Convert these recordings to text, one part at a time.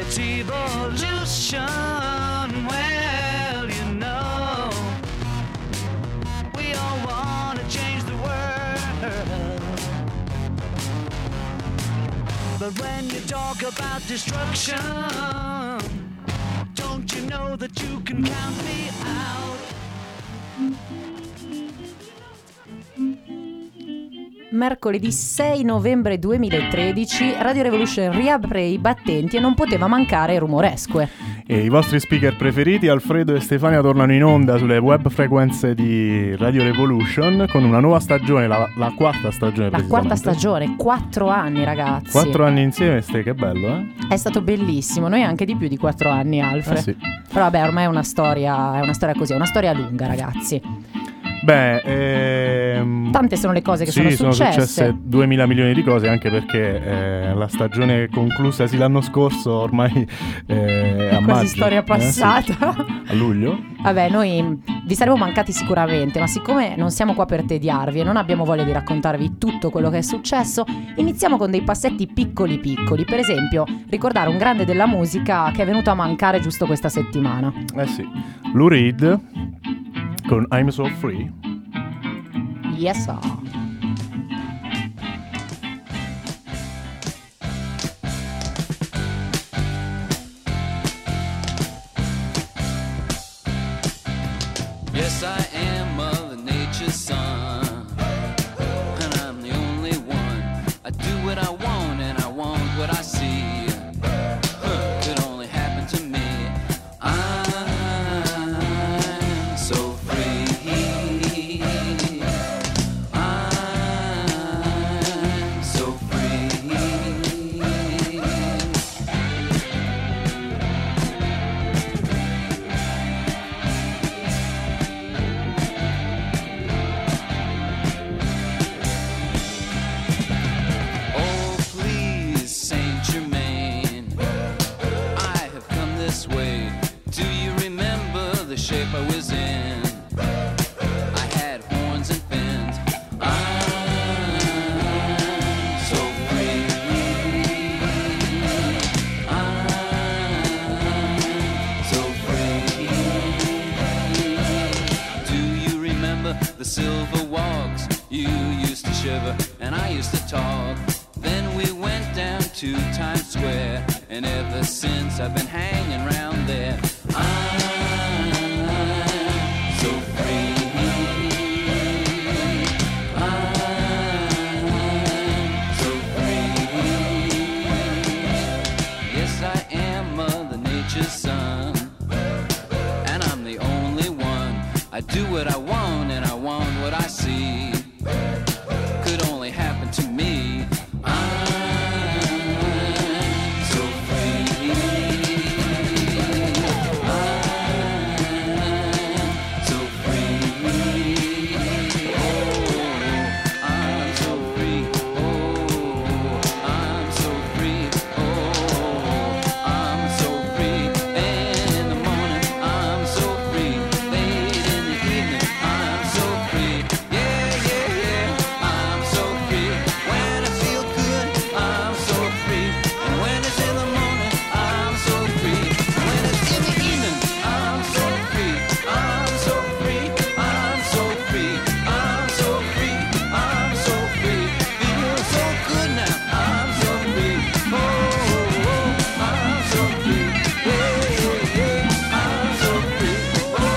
It's evolution. Well, you know, we all want to change the world, but when you talk about destruction, don't you know that you can count me out? Mercoledì 6 novembre 2013 Radio Revolution riapre i battenti e non poteva mancare Rumoresque. E i vostri speaker preferiti, Alfredo e Stefania, tornano in onda sulle web frequenze di Radio Revolution con una nuova stagione, la quarta stagione. La quarta stagione, 4 anni ragazzi. 4 anni insieme, che bello, eh? È stato bellissimo, noi anche di più di 4 anni, Alfred. Sì. Però vabbè, ormai è una storia così, è una storia lunga, ragazzi. Tante sono le cose che sono successe. 2.000 milioni di cose, anche perché la stagione conclusasi l'anno scorso ormai è a quasi maggio, storia passata. Sì. A luglio. Vabbè, noi vi saremo mancati sicuramente, ma siccome non siamo qua per tediarvi e non abbiamo voglia di raccontarvi tutto quello che è successo, iniziamo con dei passetti piccoli. Per esempio, ricordare un grande della musica che è venuto a mancare giusto questa settimana. Sì, Lou Reed con I'm So Free. Yes, sir. Yes, I am Mother Nature's son, and I'm the only one. I do what I want, and I want what I see. Could only happen to me. I'm so free. I'm so free. Oh, please, Saint Germain, I have come this way. Do you remember the shape I was in? I had horns and fins. I'm so free. I'm so free. Do you remember the silver walks? You used to shiver and I used to talk. Then we went down to Times Square, and ever since I've been hanging around there. I'm so free. I'm so free. Yes, I am Mother Nature's son, and I'm the only one. I do what I want, and I want what I see. Could only happen to me. I'm so free. I'm so free. Oh, I'm so free. Oh, I'm so free. Oh, I'm so free. In the morning, I'm so free. Late in the evening, I'm so free. Yeah, yeah, yeah, I'm so free. When I feel good, I'm so free. And when it's in the morning, I'm so free. When it's in the evening, I'm so free. I'm so free. I'm so free. I'm so free. I'm so free. Feel so good now. I'm so free. Oh, oh, I'm so free. Yeah, yeah, yeah. I'm so free. Oh, oh,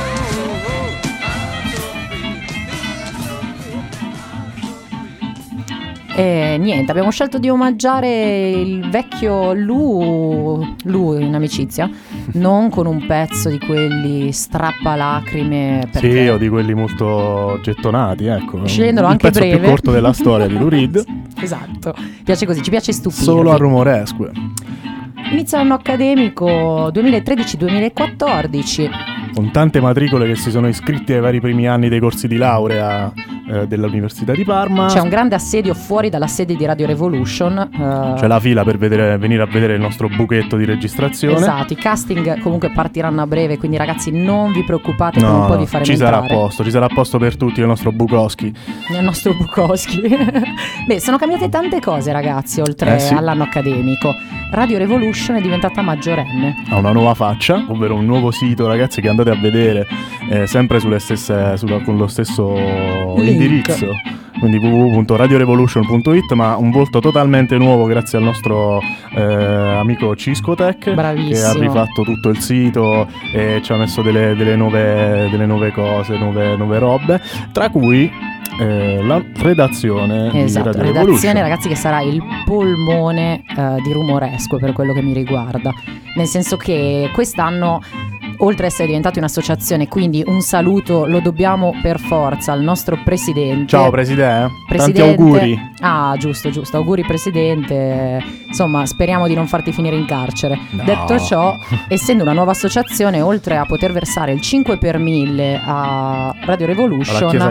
I'm so free. E niente, abbiamo scelto di omaggiare il vecchio Lou in amicizia, non con un pezzo di quelli strappalacrime, Sì, perché o di quelli molto gettonati, ecco. scegliendolo Il anche pezzo breve. più corto della storia di Lou Reed. Esatto, piace così, ci piace stupirvi. Solo a Rumoresque. Inizia l'anno accademico 2013-2014. Con tante matricole che si sono iscritti ai vari primi anni dei corsi di laurea dell'Università di Parma. C'è un grande assedio fuori dalla sede di Radio Revolution. C'è la fila per venire a vedere il nostro buchetto di registrazione. Esatto, i casting comunque partiranno a breve, quindi ragazzi non vi preoccupate per un po' di fare ci sarà posto per tutti nel nostro Bukowski. Nel nostro Bukowski. Beh, sono cambiate tante cose ragazzi, oltre sì. all'anno accademico. Radio Revolution è diventata maggiorenne. Ha una nuova faccia, ovvero un nuovo sito, ragazzi, che andate a vedere sempre con lo stesso Link. Indirizzo, quindi www.radiorevolution.it, ma un volto totalmente nuovo grazie al nostro amico Ciscotech, Bravissimo. che ha rifatto tutto il sito e ci ha messo delle nuove cose, nuove robe, tra cui la redazione di Esatto, Radio redazione, Revolution. ragazzi, che sarà il polmone di Rumoresco per quello che mi riguarda, nel senso che quest'anno, oltre ad essere diventati un'associazione, quindi un saluto lo dobbiamo per forza al nostro presidente. Ciao Presidente, Presidente. tanti auguri. Ah, giusto, auguri Presidente. Insomma, speriamo di non farti finire in carcere. No. Detto ciò, essendo una nuova associazione, oltre a poter versare il 5 per 1000 a Radio Alla Revolution, chiesa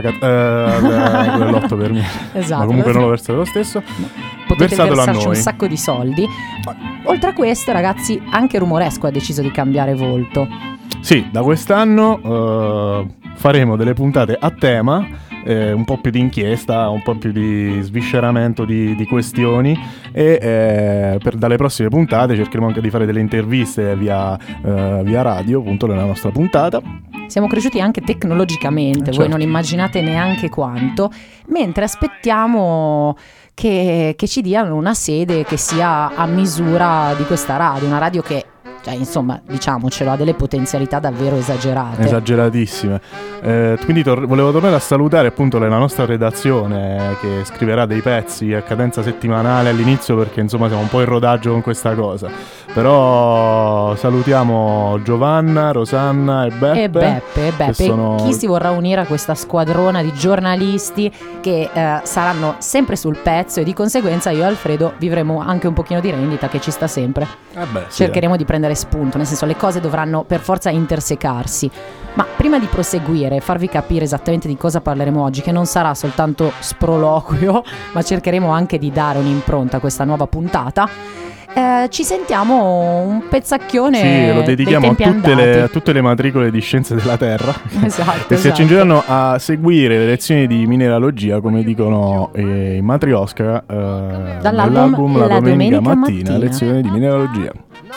l'8 per me. esatto, Ma comunque non lo versate lo stesso. potete versatelo a versarci un noi. sacco di soldi. Oltre a questo, ragazzi, anche Rumoresco ha deciso di cambiare volto. Sì, da quest'anno faremo delle puntate a tema, un po' più di inchiesta, un po' più di svisceramento di questioni e dalle prossime puntate cercheremo anche di fare delle interviste via radio, appunto, nella nostra puntata. Siamo cresciuti anche tecnologicamente, voi Certo. non immaginate neanche quanto, mentre aspettiamo che ci diano una sede che sia a misura di questa radio, una radio che, cioè, insomma, diciamocelo, ha delle potenzialità davvero esagerate. Esageratissime. Quindi volevo tornare a salutare appunto la nostra redazione che scriverà dei pezzi a cadenza settimanale all'inizio, perché insomma siamo un po' in rodaggio con questa cosa. Però salutiamo Giovanna, Rosanna e Beppe. Beppe, che sono- chi si vorrà unire a questa squadrona di giornalisti che saranno sempre sul pezzo, e di conseguenza io e Alfredo vivremo anche un pochino di rendita, che ci sta sempre. Sì, Cercheremo di prendere spunto, nel senso, le cose dovranno per forza intersecarsi. Ma prima di proseguire, farvi capire esattamente di cosa parleremo oggi, che non sarà soltanto sproloquio, ma cercheremo anche di dare un'impronta a questa nuova puntata. Ci sentiamo un pezzacchione. Sì, lo dedichiamo dei tempi a tutte le matricole di scienze della Terra Esatto, che si accingeranno a seguire le lezioni di mineralogia, come dicono i Matrioska, Dall'album La La domenica Domenica mattina, Mattina. lezioni di mineralogia.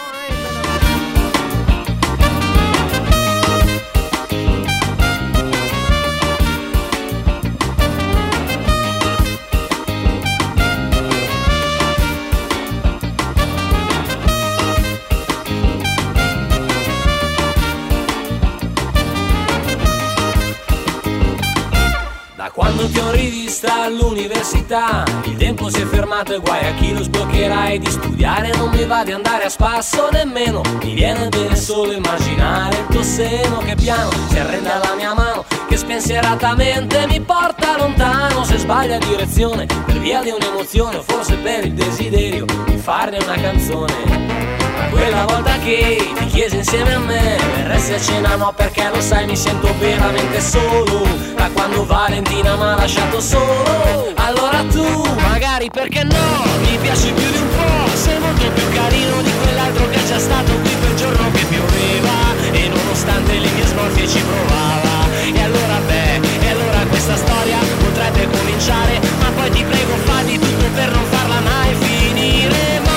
Da quando ti ho rivista all'università, il tempo si è fermato e guai a chi lo sbloccherà. E di studiare non mi va di andare a spasso nemmeno. Mi viene bene solo immaginare il tuo seno che piano si arrende alla mia mano, che spensieratamente mi porta lontano. Se sbaglia direzione per via di un'emozione, o forse per il desiderio di farne una canzone. Quella volta che ti chiesi insieme a me, verresti a cena no, perché lo sai mi sento veramente solo. Da quando Valentina m'ha lasciato solo. Allora tu, magari perché no, mi piaci più di un po'. Sei molto più carino di quell'altro che è già stato qui quel giorno che pioveva e nonostante le mie smorfie ci provava. E allora questa storia potrebbe cominciare, ma poi ti prego fa di tutto per non farla mai finire.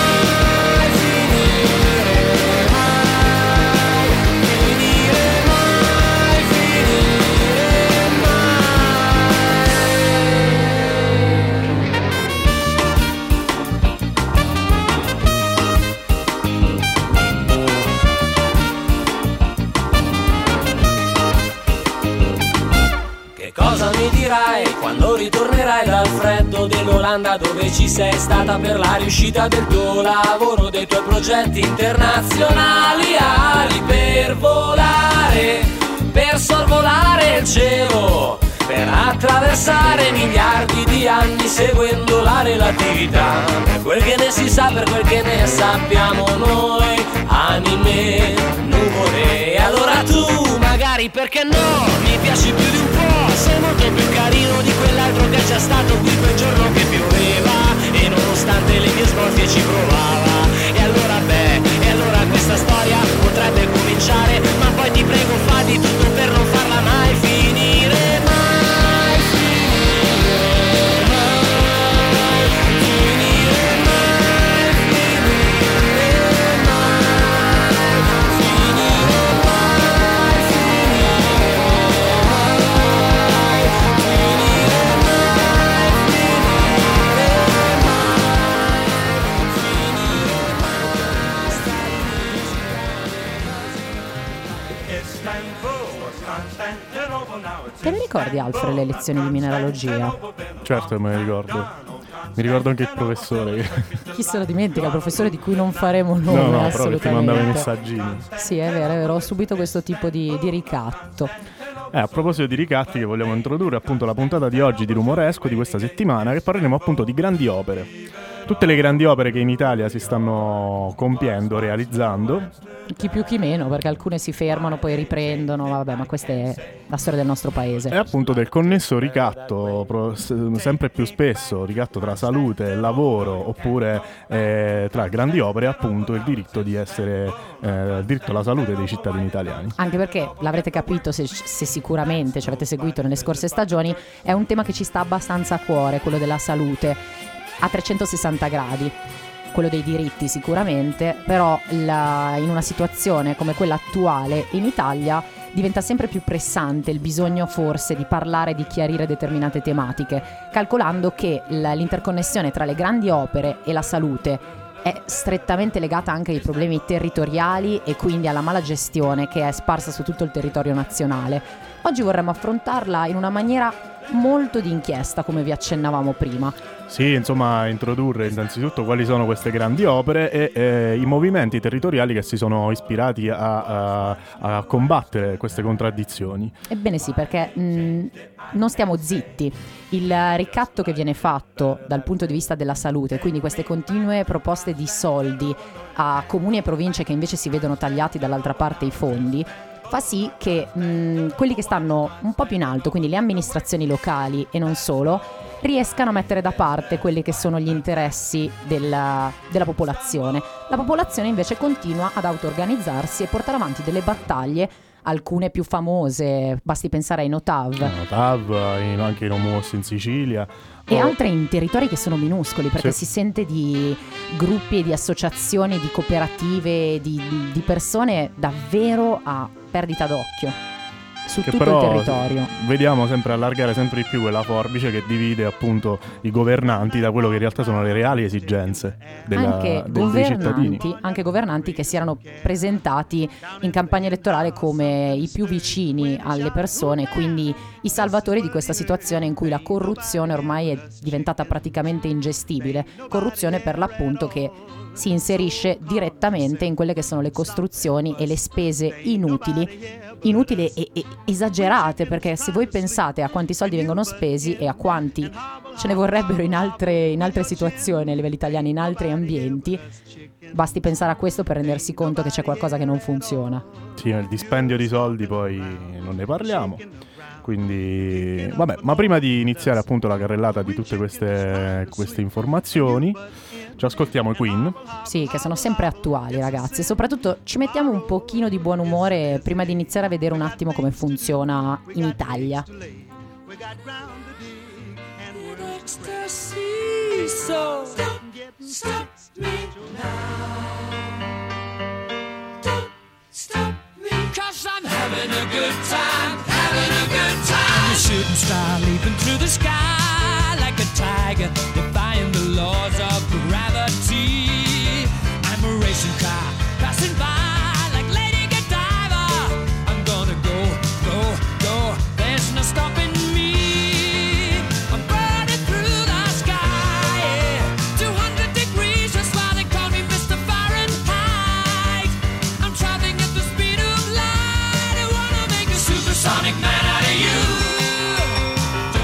Cosa mi dirai quando ritornerai dal freddo dell'Olanda, dove ci sei stata per la riuscita del tuo lavoro, dei tuoi progetti internazionali? Ali per volare, per sorvolare il cielo, per attraversare miliardi di anni seguendo la relatività. Per quel che ne si sa, per quel che ne sappiamo noi, anime, nuvole. E allora tu, magari perché no, mi piaci più di un po'. Sei molto più carino di quell'altro che è già stato qui quel giorno che pioveva e nonostante le mie smorfie ci provava. E allora questa storia potrebbe cominciare, ma poi ti prego fa di tutto per non farla mai finire. Mai finire, mai finire, mai finire. ricordi, Alfred, le lezioni di mineralogia? Certo che me ne ricordo. Mi ricordo anche il professore. Chi se lo dimentica, il professore di cui non faremo nome, No, però che ti assolutamente. mandava i messaggini. Sì, è vero, ho subito questo tipo di ricatto. A proposito di ricatti, che vogliamo introdurre appunto la puntata di oggi di Rumoresco di questa settimana, che parleremo appunto di grandi opere. Tutte le grandi opere che in Italia si stanno compiendo, realizzando. Chi più chi meno, perché alcune si fermano, poi riprendono, vabbè, ma questa è la storia del nostro paese. E appunto del connesso ricatto, sempre più spesso, ricatto tra salute e lavoro, oppure tra grandi opere, appunto il diritto di essere, il diritto alla salute dei cittadini italiani. Anche perché, l'avrete capito se sicuramente ci avete seguito nelle scorse stagioni, è un tema che ci sta abbastanza a cuore, quello della salute, a 360 gradi. Quello dei diritti sicuramente, però in una situazione come quella attuale in Italia diventa sempre più pressante il bisogno forse di parlare, di chiarire determinate tematiche, calcolando che l'interconnessione tra le grandi opere e la salute è strettamente legata anche ai problemi territoriali e quindi alla mala gestione che è sparsa su tutto il territorio nazionale. Oggi vorremmo affrontarla in una maniera molto di inchiesta, come vi accennavamo prima. Sì, insomma, introdurre innanzitutto quali sono queste grandi opere e i movimenti territoriali che si sono ispirati a combattere queste contraddizioni. Ebbene sì, perché non stiamo zitti. Il ricatto che viene fatto dal punto di vista della salute, quindi queste continue proposte di soldi a comuni e province che invece si vedono tagliati dall'altra parte i fondi, fa sì che quelli che stanno un po' più in alto, quindi le amministrazioni locali e non solo, riescano a mettere da parte quelli che sono gli interessi della popolazione. La popolazione invece continua ad auto-organizzarsi e portare avanti delle battaglie, alcune più famose, basti pensare ai Notav. Anche i Nomos in Sicilia. E altre in territori che sono minuscoli, perché Sì. si sente di gruppi e di associazioni, di cooperative, di persone davvero a perdita d'occhio su Che tutto però il territorio. vediamo sempre allargare sempre di più quella forbice che divide appunto i governanti da quello che in realtà sono le reali esigenze dei cittadini. Anche governanti che si erano presentati in campagna elettorale come i più vicini alle persone, quindi i salvatori di questa situazione in cui la corruzione ormai è diventata praticamente ingestibile. Corruzione per l'appunto che si inserisce direttamente in quelle che sono le costruzioni e le spese inutili e esagerate, perché se voi pensate a quanti soldi vengono spesi e a quanti ce ne vorrebbero in altre situazioni a livello italiano, in altri ambienti, basti pensare a questo per rendersi conto che c'è qualcosa che non funziona. Sì, il dispendio di soldi poi non ne parliamo. Quindi, vabbè, ma prima di iniziare appunto la carrellata di tutte queste informazioni, ci ascoltiamo i Queen. Sì, che sono sempre attuali, ragazzi. E soprattutto ci mettiamo un pochino di buon umore prima di iniziare a vedere un attimo come funziona in Italia. Shooting star leaping through the sky like a tiger, defying the laws of gravity. I'm a racing car passing by like Lady Godiva. I'm gonna go, go, go. There's no stopping me. I'm burning through the sky, yeah. 200 degrees, that's why they call me Mr. Fahrenheit. I'm traveling at the speed of light. I wanna make a supersonic man out of you.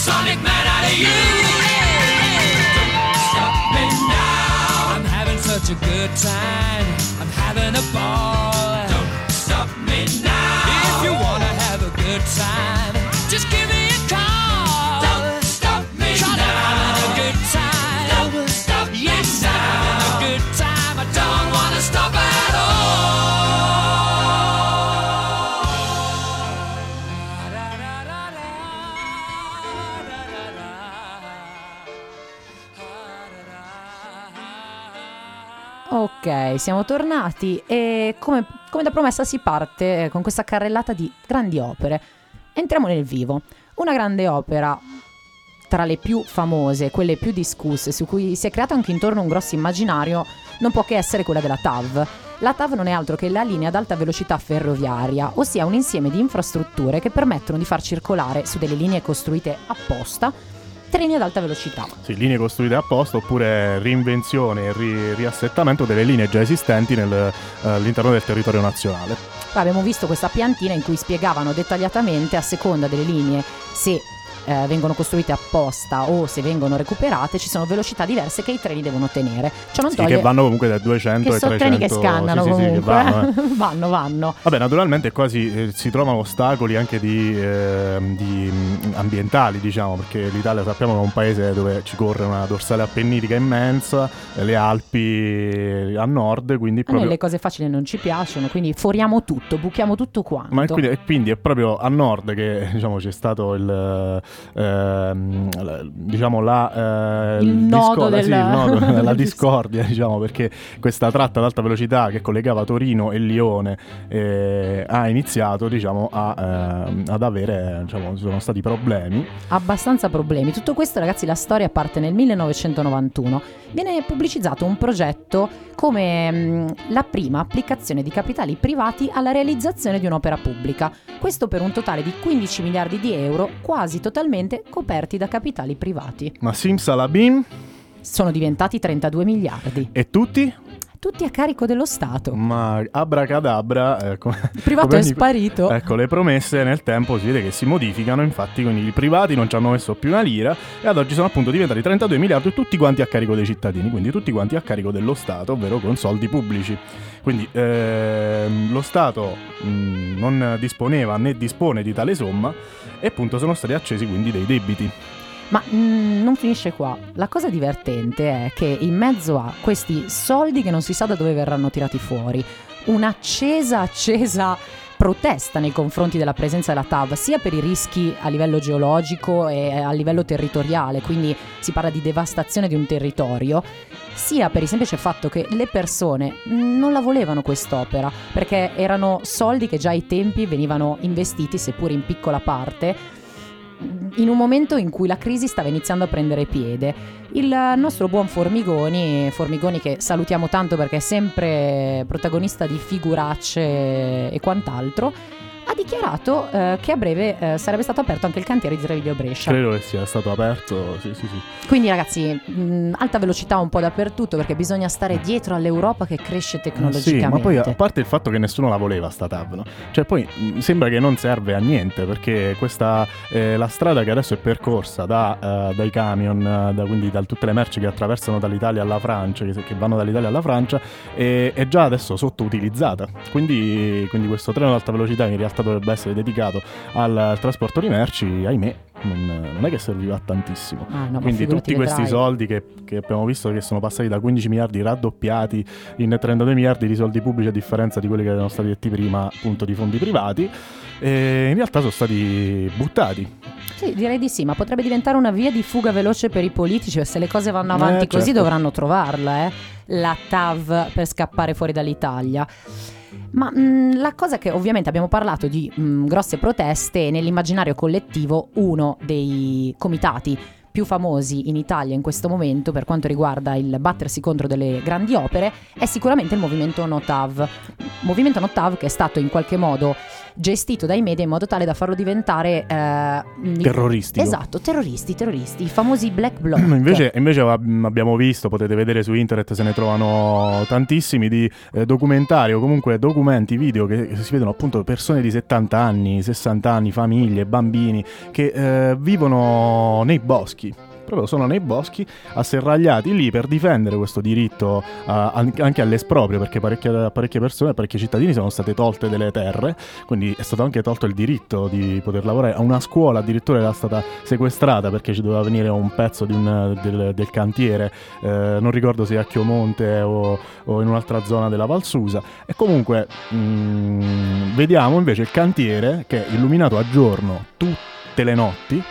supersonic man out of you. Don't stop me now. I'm having such a good time. I'm having a ball. Don't stop me now. If you wanna have a good time, just give me a call. Don't stop me now. I'm having a good time. Don't stop me now. Yes, I'm having a good time. I don't wanna stop at all. Ok, siamo tornati e come da promessa si parte con questa carrellata di grandi opere. Entriamo nel vivo. Una grande opera tra le più famose, quelle più discusse, su cui si è creato anche intorno un grosso immaginario, non può che essere quella della TAV. La TAV non è altro che la linea ad alta velocità ferroviaria, ossia un insieme di infrastrutture che permettono di far circolare su delle linee costruite apposta treni ad alta velocità. Sì, linee costruite apposta oppure reinvenzione e riassettamento delle linee già esistenti all'interno del territorio nazionale. Poi abbiamo visto questa piantina in cui spiegavano dettagliatamente a seconda delle linee se vengono costruite apposta o se vengono recuperate, ci sono velocità diverse che i treni devono tenere. Ciò non sì, toglie che vanno comunque da 200 che ai 300. sono treni che scannano, sì, comunque. Sì, che vanno. Vabbè, naturalmente qua si trovano ostacoli anche di ambientali, diciamo, perché l'Italia sappiamo che è un paese dove ci corre una dorsale appenninica immensa, le Alpi a nord, quindi A proprio... noi le cose facili non ci piacciono, quindi foriamo tutto, buchiamo tutto quanto. Ma quindi è proprio a nord che, diciamo, c'è stato il nodo la discordia, diciamo, perché questa tratta ad alta velocità che collegava Torino e Lione ha iniziato, diciamo, ad avere, diciamo, sono stati problemi. Abbastanza problemi. Tutto questo, ragazzi, la storia parte nel 1991. Viene pubblicizzato un progetto come la prima applicazione di capitali privati alla realizzazione di un'opera pubblica. Questo per un totale di 15 miliardi di euro, quasi totalmente coperti da capitali privati. Ma simsalabim, sono diventati 32 miliardi. E tutti? Tutti a carico dello Stato. Ma abracadabra, il privato è sparito. Ecco, le promesse nel tempo si vede che si modificano, infatti, quindi i privati non ci hanno messo più una lira e ad oggi sono appunto diventati 32 miliardi tutti quanti a carico dei cittadini, quindi tutti quanti a carico dello Stato, ovvero con soldi pubblici. Quindi lo Stato non disponeva né dispone di tale somma e appunto sono stati accesi quindi dei debiti. Ma non finisce qua. La cosa divertente è che in mezzo a questi soldi che non si sa da dove verranno tirati fuori, un'accesa protesta nei confronti della presenza della TAV, sia per i rischi a livello geologico e a livello territoriale, quindi si parla di devastazione di un territorio, sia per il semplice fatto che le persone non la volevano quest'opera, perché erano soldi che già ai tempi venivano investiti, seppur in piccola parte, in un momento in cui la crisi stava iniziando a prendere piede. Il nostro buon Formigoni che salutiamo tanto perché è sempre protagonista di figuracce e quant'altro, ha dichiarato che a breve sarebbe stato aperto anche il cantiere di Treviglio Brescia. Credo che sia stato aperto, sì. Quindi ragazzi, alta velocità un po' dappertutto, perché bisogna stare dietro all'Europa che cresce tecnologicamente. Sì, ma poi a parte il fatto che nessuno la voleva sta TAV, no? Cioè poi sembra che non serve a niente, perché questa la strada che adesso è percorsa dai camion, quindi da tutte le merci che attraversano dall'Italia alla Francia, che vanno dall'Italia alla Francia, è già adesso sottoutilizzata. Quindi questo treno ad alta velocità, che in realtà dovrebbe essere dedicato al trasporto di merci, ahimè, non è che serviva a tantissimo. No, quindi tutti questi soldi che abbiamo visto che sono passati da 15 miliardi raddoppiati in 32 miliardi di soldi pubblici, a differenza di quelli che erano stati detti prima, appunto, di fondi privati, in realtà sono stati buttati. Sì, direi di sì, ma potrebbe diventare una via di fuga veloce per i politici, se le cose vanno avanti così certo. Dovranno trovarla, la TAV per scappare fuori dall'Italia. Ma la cosa che ovviamente abbiamo parlato di grosse proteste, nell'immaginario collettivo uno dei comitati più famosi in Italia in questo momento per quanto riguarda il battersi contro delle grandi opere è sicuramente il movimento No TAV. Movimento No TAV che è stato in qualche modo gestito dai media in modo tale da farlo diventare terroristico. Esatto, terroristi, i famosi black bloc. Invece abbiamo visto, potete vedere su internet, se ne trovano tantissimi di documentari o comunque documenti video che si vedono appunto persone di 70 anni, 60 anni, famiglie, bambini che vivono nei boschi. Proprio sono nei boschi asserragliati lì per difendere questo diritto anche all'esproprio, perché parecchie persone, parecchi cittadini sono state tolte delle terre, quindi è stato anche tolto il diritto di poter lavorare. A una scuola addirittura era stata sequestrata perché ci doveva venire un pezzo del cantiere, non ricordo se a Chiomonte o in un'altra zona della Val Susa. E comunque vediamo invece il cantiere che è illuminato a giorno tutte le notti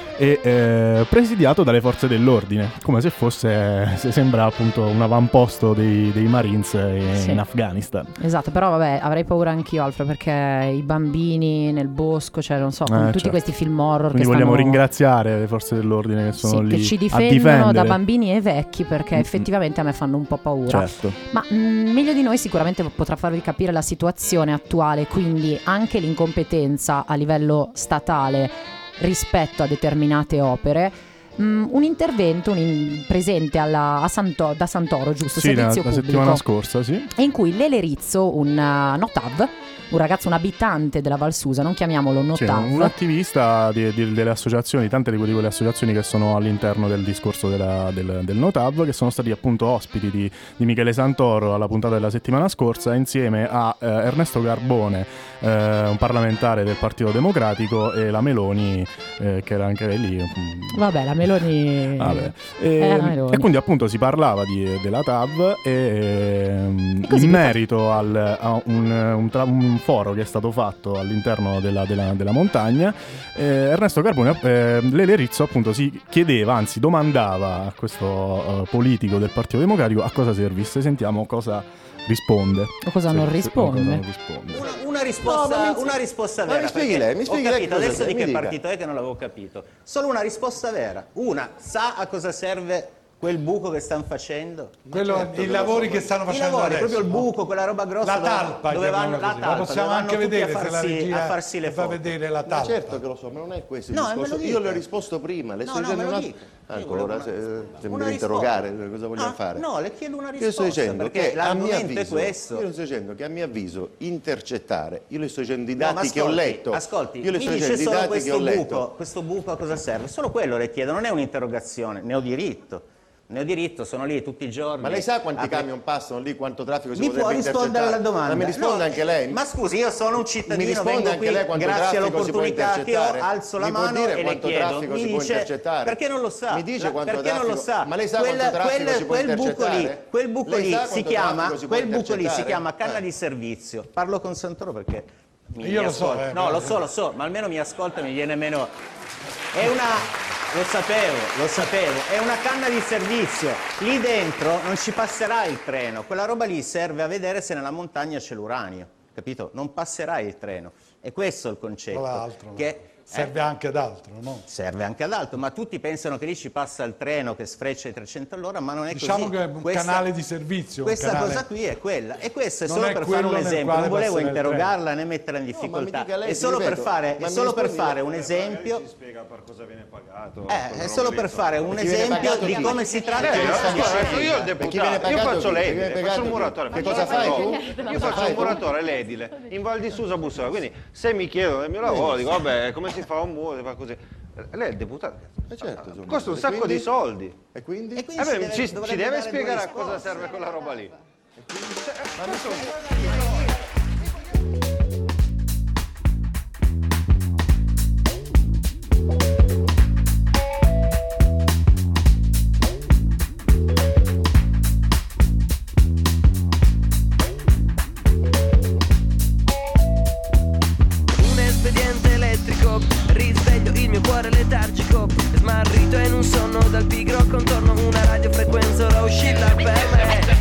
e presidiato dalle forze dell'ordine, come se sembra appunto un avamposto dei Marines in Afghanistan. Esatto, però vabbè, avrei paura anch'io, Alfred, perché i bambini nel bosco, cioè non so, con tutti questi film horror. Quindi vogliamo ringraziare le forze dell'ordine che sono lì che ci difendono da bambini e vecchi, perché effettivamente a me fanno un po' paura. Certo. Ma meglio di noi sicuramente potrà farvi capire la situazione attuale, quindi anche l'incompetenza a livello statale rispetto a determinate opere. Un intervento presente da Santoro, giusto? Sì, Servizio la pubblico, settimana scorsa, sì. in cui Lele Rizzo, un notav, un ragazzo, un abitante della Val Susa, non chiamiamolo notav, un attivista delle associazioni, tante di quelle associazioni che sono all'interno del discorso del notav, che sono stati appunto ospiti di Michele Santoro alla puntata della settimana scorsa, insieme a Ernesto Carbone, un parlamentare del Partito Democratico, e la Meloni, che era anche lì. Vabbè, la Meloni. Vabbè. La Meloni. E quindi appunto si parlava della TAV in merito a un foro che è stato fatto all'interno della montagna. Ernesto Carbone, Lele Rizzo appunto si chiedeva, anzi domandava a questo politico del Partito Democratico a cosa servisse. Sentiamo cosa risponde. O cosa non risponde. Una risposta vera. Mi spieghi lei, ho capito adesso di che dica. partito è, che non l'avevo capito. Solo una risposta vera. Sa a cosa serve quel buco che stanno facendo? I lavori che stanno facendo adesso, proprio il buco, quella roba grossa. La talpa, dove vanno, la talpa, possiamo anche vedere se la regia a farsi le fa foto. vedere la talpa. Ma certo che lo so, ma non è questo il No, discorso. me lo Io dica. le ho risposto prima, le sto No, dicendo me lo una... dica. Ancora, se mi Una deve interrogare, risposta. cosa vogliamo fare? No, le chiedo una Io risposta. sto dicendo perché che a mio l'argomento avviso, è questo. io sto dicendo che a mio avviso intercettare, io le sto dicendo i No, dati ma che ho letto. Ascolti, io le mi sto dice dicendo i solo dati che ho letto. questo buco a cosa serve? Solo quello le chiedo, non è un'interrogazione, ne ho diritto. Sono lì tutti i giorni. Ma lei sa quanti camion passano lì, quanto traffico si Mi potrebbe può intercettare? rispondere alla domanda? Ma mi risponde anche lei? Ma scusi, io sono un cittadino, Mi risponde vengo anche qui lei quanto grazie traffico si può all'opportunità che ho, intercettare? alzo la Mi può mano dire e le quanto chiedo. traffico Mi si può dice, intercettare? perché non lo sa? Mi dice quanto perché non lo traffico- sa? Ma lei sa quanto traffico si può intercettare? Quel buco Lei lì sa si quanto chiama, traffico si può intercettare? canna di servizio. Parlo con Santoro perché Io lo so, ascolta. No, lo so, ma almeno mi ascolta, mi viene meno. È una... Lo sapevo, è una canna di servizio. Lì dentro non ci passerà il treno. Quella roba lì serve a vedere se nella montagna c'è l'uranio, capito? Non passerà il treno. E questo è il concetto. Tra l'altro, che serve anche ad altro, no? serve anche ad altro, ma tutti pensano che lì ci passa il treno che sfreccia i 300 all'ora, ma non è Diciamo così. che è un canale di servizio. Questa un canale... cosa qui è quella, e questo è Non solo è per fare un quello nel esempio, quale non volevo passa nel interrogarla né metterla in ma mi difficoltà, dica lei, è solo ripeto, per fare un Magari esempio. si spiega per cosa viene pagato. È solo per fare un Chi viene esempio pagato di chi? come si tratta Io questa vicenda. io il Per chi viene deputato, io pagato faccio chi? Per chi l'edile, viene faccio pagato un chi? muratore. Che cosa fai tu? Io faccio un muratore, l'edile, in Val di Susa Bussola, quindi se mi chiedono del mio lavoro dico vabbè, come si fa un muro, si fa così. Lei è il deputato. Certo, insomma. Costa un E sacco quindi? di soldi. E quindi? E quindi Ci dovrebbe deve dare spiegare due a cosa risposte. serve quella roba lì. Un espediente elettrico, risveglio il mio cuore letargico, smarrito in un sonno dal pigro contorno una radiofrequenza ora uscita per me.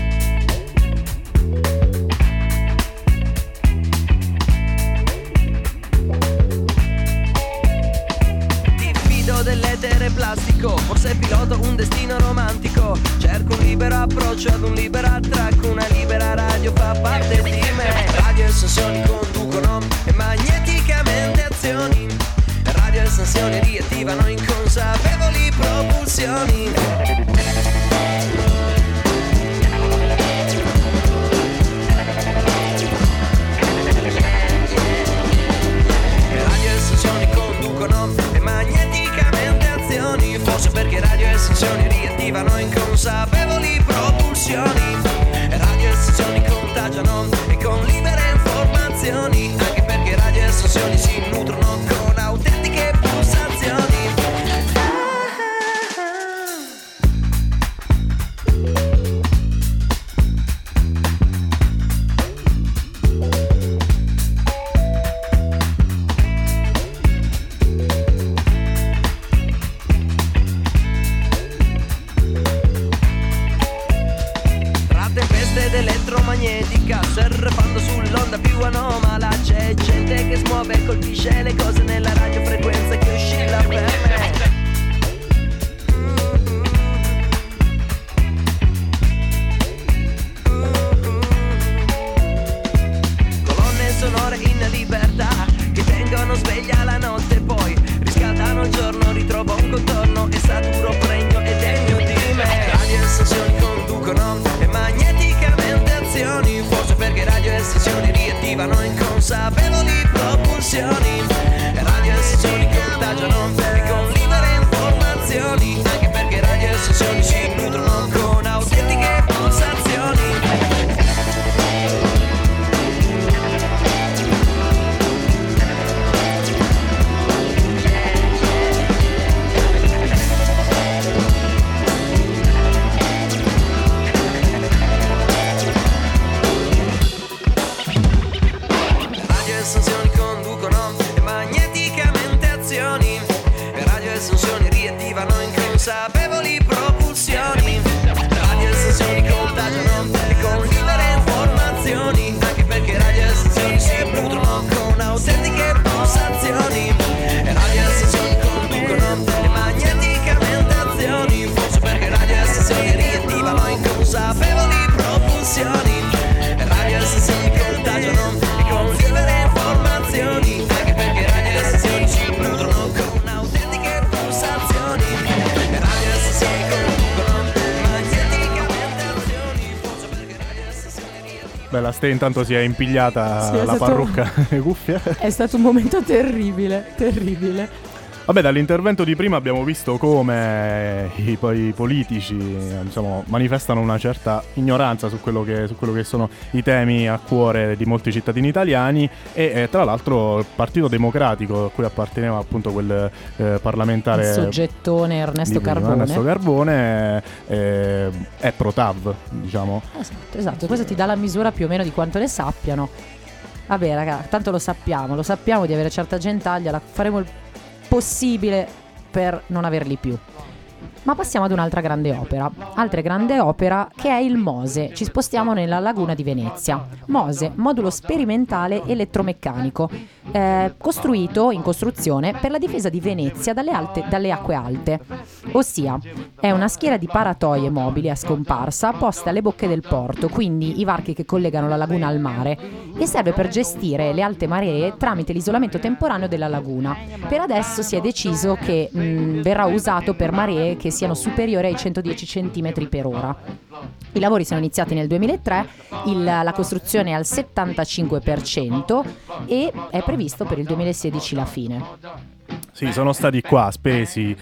Diffido dell'etere plastico, forse piloto un destino romantico, cerco un libero approccio ad un libero attracco, una libera radio fa parte di me. Radio e sensori conducono e magnetismo riattivano inconsapevoli propulsioni. Conducono e magneticamente azioni, forse perché radioestensioni riattivano inconsapevoli propulsioni. Radioestensioni contagiano e con libere informazioni, anche perché radioestensioni si nutrono con autentiche pulsazioni. Elettromagnetica, surfando sull'onda più anomala, c'è gente che smuove e colpisce le cose nella radiofrequenza che oscilla per me. Colonne sonore in libertà che tengono sveglia la notte, poi riscaldano il giorno, ritrovo un contorno e saturo pregno e degno di me. Radioestensioni conducono e magneticamente azioni, forse perché radioestensioni riattivano inconsapevoli propulsioni. Radioestensioni contagiano e con libere informazioni, anche perché radioestensioni si nutrono con autentiche pulsazioni. Radioestensioni conducono e magneticamente azioni, e radioestensioni riattivano inconsapevoli propulsioni. Radioestensioni contagiano e con libere informazioni, anche perché radioestensioni si nutrono con autentiche pulsazioni. E radioestensioni conducono e magneticamente azioni, forse perché radioestensioni riattivano inconsapevoli propulsioni. E radioestensioni contagiano e con libere informazioni, anche perché radioestensioni si nutrono con autentiche pulsazioni. E radioestensioni conducono magneticamente azioni, forse perché radioestensioni riattivano. Beh, la Ste intanto si è impigliata Sì, è la stato- parrucca e le cuffie. È stato un momento terribile, terribile. Vabbè, dall'intervento di prima abbiamo visto come i politici, diciamo, manifestano una certa ignoranza su quello che sono i temi a cuore di molti cittadini italiani e tra l'altro il Partito Democratico, a cui apparteneva appunto quel parlamentare Il soggettone Ernesto di prima, Carbone. Ernesto Carbone è pro-TAV, diciamo. Esatto, questo ti dà la misura più o meno di quanto ne sappiano. Vabbè, raga, tanto lo sappiamo di avere certa gentaglia, faremo il possibile per non averli più. Ma passiamo ad un'altra grande opera. Altra grande opera che è il MOSE. Ci spostiamo nella laguna di Venezia. MOSE, modulo sperimentale elettromeccanico, costruito in costruzione per la difesa di Venezia dalle acque alte. Ossia, è una schiera di paratoie mobili a scomparsa posta alle bocche del porto, quindi i varchi che collegano la laguna al mare, e serve per gestire le alte maree tramite l'isolamento temporaneo della laguna. Per adesso si è deciso che verrà usato per maree che siano superiori ai 110 cm per ora. I lavori sono iniziati nel 2003, la costruzione è al 75% e è previsto per il 2016 la fine. Sì, sono stati qua spesi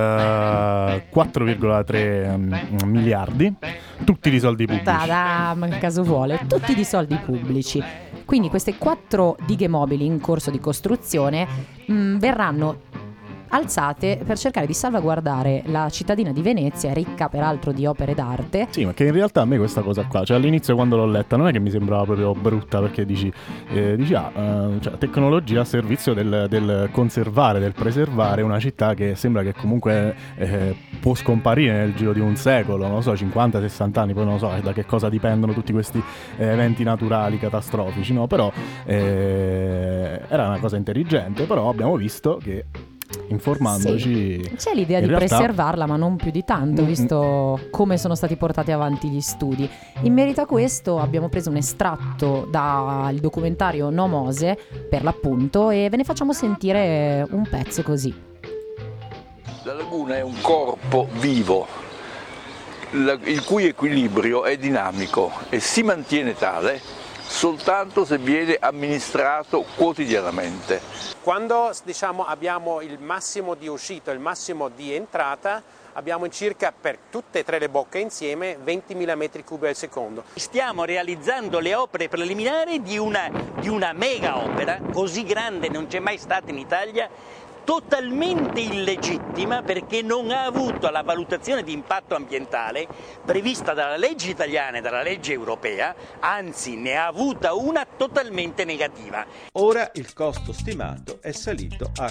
4,3 miliardi, tutti di soldi pubblici. Tadam, che caso vuole, tutti di soldi pubblici. Quindi queste 4 dighe mobili in corso di costruzione verranno alzate per cercare di salvaguardare la cittadina di Venezia, ricca peraltro di opere d'arte. Sì, ma che in realtà a me questa cosa qua, cioè all'inizio quando l'ho letta non è che mi sembrava proprio brutta, perché dici cioè, tecnologia a servizio del conservare, del preservare una città che sembra che comunque può scomparire nel giro di un secolo, non lo so, 50-60 anni, poi non lo so da che cosa dipendono tutti questi eventi naturali catastrofici, no? Però era una cosa intelligente, però abbiamo visto che informandoci sì, c'è l'idea di realtà preservarla, ma non più di tanto, visto come sono stati portati avanti gli studi. In merito a questo abbiamo preso un estratto dal documentario No Mose, per l'appunto, e ve ne facciamo sentire un pezzo così. laguna è un corpo vivo, il cui equilibrio è dinamico e si mantiene tale soltanto se viene amministrato quotidianamente. Quando abbiamo il massimo di uscita, il massimo di entrata, abbiamo circa per tutte e tre le bocche insieme 20.000 metri cubi al secondo. Stiamo realizzando le opere preliminari di una mega opera, così grande non c'è mai stata in Italia, totalmente illegittima perché non ha avuto la valutazione di impatto ambientale prevista dalla legge italiana e dalla legge europea, anzi ne ha avuta una totalmente negativa. Ora il costo stimato è salito a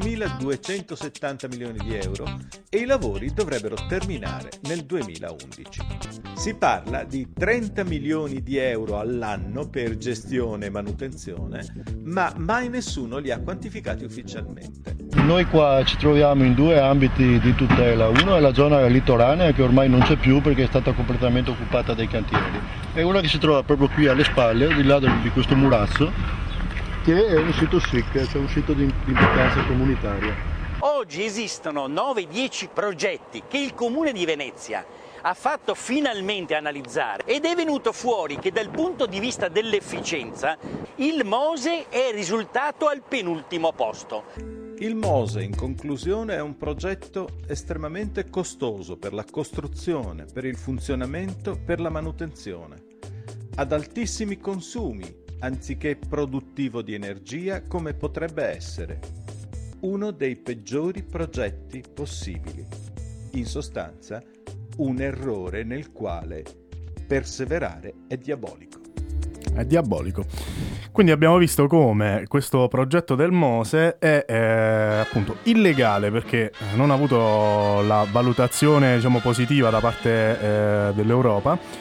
4.270 milioni di euro e i lavori dovrebbero terminare nel 2011. Si parla di 30 milioni di euro all'anno per gestione e manutenzione, ma mai nessuno li ha quantificati ufficialmente. Noi qua ci troviamo in due ambiti di tutela, uno è la zona litoranea che ormai non c'è più perché è stata completamente occupata dai cantieri e una che si trova proprio qui alle spalle, di là di questo murazzo, che è un sito SIC, cioè un sito di importanza comunitaria. Oggi esistono 9-10 progetti che il Comune di Venezia ha fatto finalmente analizzare ed è venuto fuori che dal punto di vista dell'efficienza il Mose è risultato al penultimo posto. Il Mose, in conclusione, è un progetto estremamente costoso per la costruzione, per il funzionamento, per la manutenzione. Ad altissimi consumi, anziché produttivo di energia come potrebbe essere. Uno dei peggiori progetti possibili. In sostanza, un errore nel quale perseverare è diabolico. È diabolico. Quindi abbiamo visto come questo progetto del Mose è appunto illegale perché non ha avuto la valutazione, diciamo, positiva da parte dell'Europa.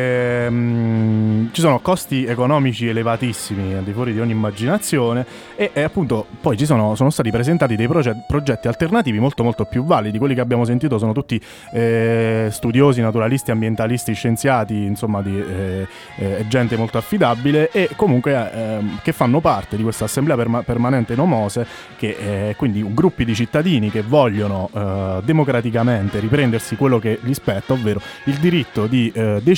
Ci sono costi economici elevatissimi al di fuori di ogni immaginazione e appunto poi sono stati presentati dei progetti alternativi molto molto più validi. Quelli che abbiamo sentito sono tutti studiosi, naturalisti, ambientalisti, scienziati, insomma di gente molto affidabile e comunque che fanno parte di questa assemblea permanente No Mose, che quindi gruppi di cittadini che vogliono democraticamente riprendersi quello che gli spetta, ovvero il diritto di decidere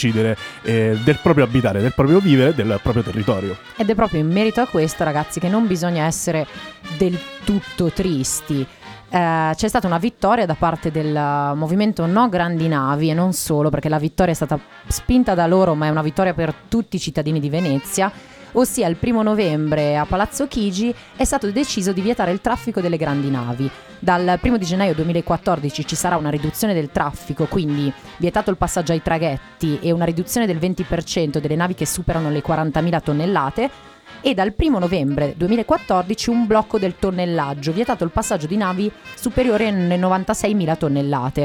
del proprio abitare, del proprio vivere, del proprio territorio. Ed è proprio in merito a questo, ragazzi, che non bisogna essere del tutto tristi. C'è stata una vittoria da parte del movimento No Grandi Navi e non solo, perché la vittoria è stata spinta da loro, ma è una vittoria per tutti i cittadini di Venezia. Ossia il 1 novembre a Palazzo Chigi è stato deciso di vietare il traffico delle grandi navi. Dal 1 di gennaio 2014 ci sarà una riduzione del traffico, quindi vietato il passaggio ai traghetti e una riduzione del 20% delle navi che superano le 40.000 tonnellate e dal 1 novembre 2014 un blocco del tonnellaggio, vietato il passaggio di navi superiori alle 96.000 tonnellate.